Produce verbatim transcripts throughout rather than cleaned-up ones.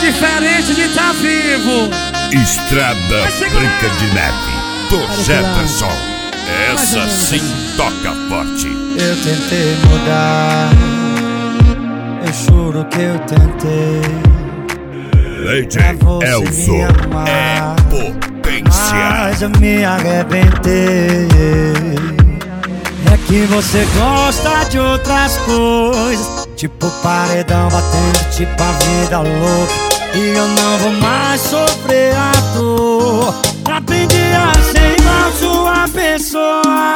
diferente de tá vivo. Estrada Branca de Neve, do Jefferson. Essa sim toca forte. Eu tentei mudar, eu juro que eu tentei. Lady Elzo é potência. Mas eu me arrebentei. É que você gosta de outras coisas, tipo paredão batendo, tipo a vida louca. E eu não vou mais sofrer a dor. Aprendi a ser igual sua pessoa.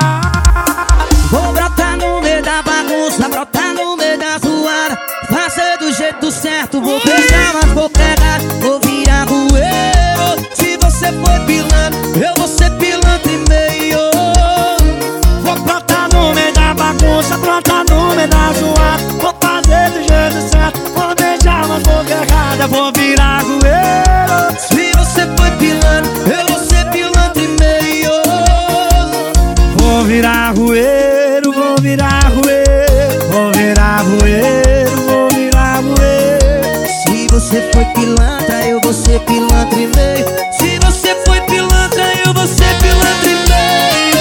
Vou brotar no meio da bagunça, brotar no meio da zoada, fazer do jeito certo, vou beijar, mas vou pegar, vou virar rueiro. Se você foi pilantra, eu vou ser pilantra e meio. Vou brotar no meio da bagunça, brotar no meio da zoada, vou fazer do jeito certo, vou beijar, mas vou pegar, vou virar rueiro. Se você foi pilantra, eu vou ser pilantra e meio. Vou virar rueiro, vou virar rueiro, vou virar rueiro, vou virar rueiro. Se você foi pilantra, eu vou ser pilantra e meio. Se você foi pilantra, eu vou ser pilantra e meio.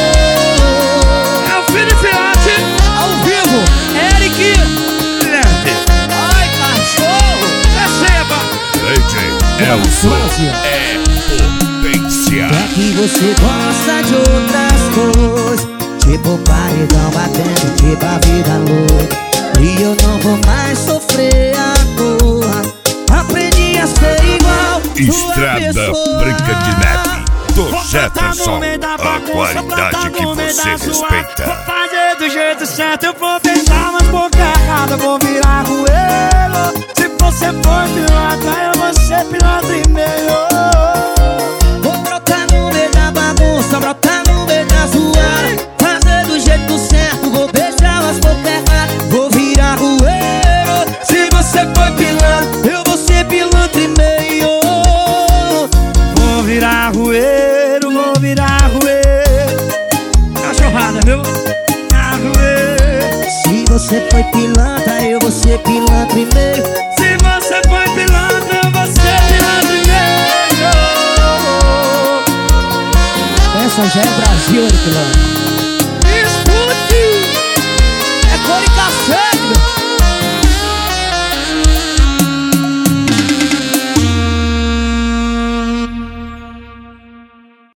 É o Felipe Arte, ao vivo, Eric Leve. Ai, cachorro, receba. Lady Elzo é potência. É que você gosta de outras coisas, tipo paredão batendo, tipo a vida louca. E eu não vou mais sofrer a dor. Aprendi a ser igual Estrada Branca de Neve, do Jefferson. A qualidade que você respeita. Vou fazer do jeito certo, eu vou beijar, mas boca errada, vou virar rueiro. Se você for pilantra, eu vou ser pilantra e meio. Vou brotar no meio da bagunça, brotar no meio da zoada, fazer do jeito certo, vou beijar, mas boca errada, vou virar rueiro. Se você foi pilantra, eu vou ser pilantra e meio. Vou virar rueiro, vou virar rueiro. Cachorrada, viu? Virar rueiro. Se você foi pilantra, eu vou ser pilantra e meio. Se você foi pilantra, eu vou ser pilantra e meio. Essa já é Brasil, pilantra.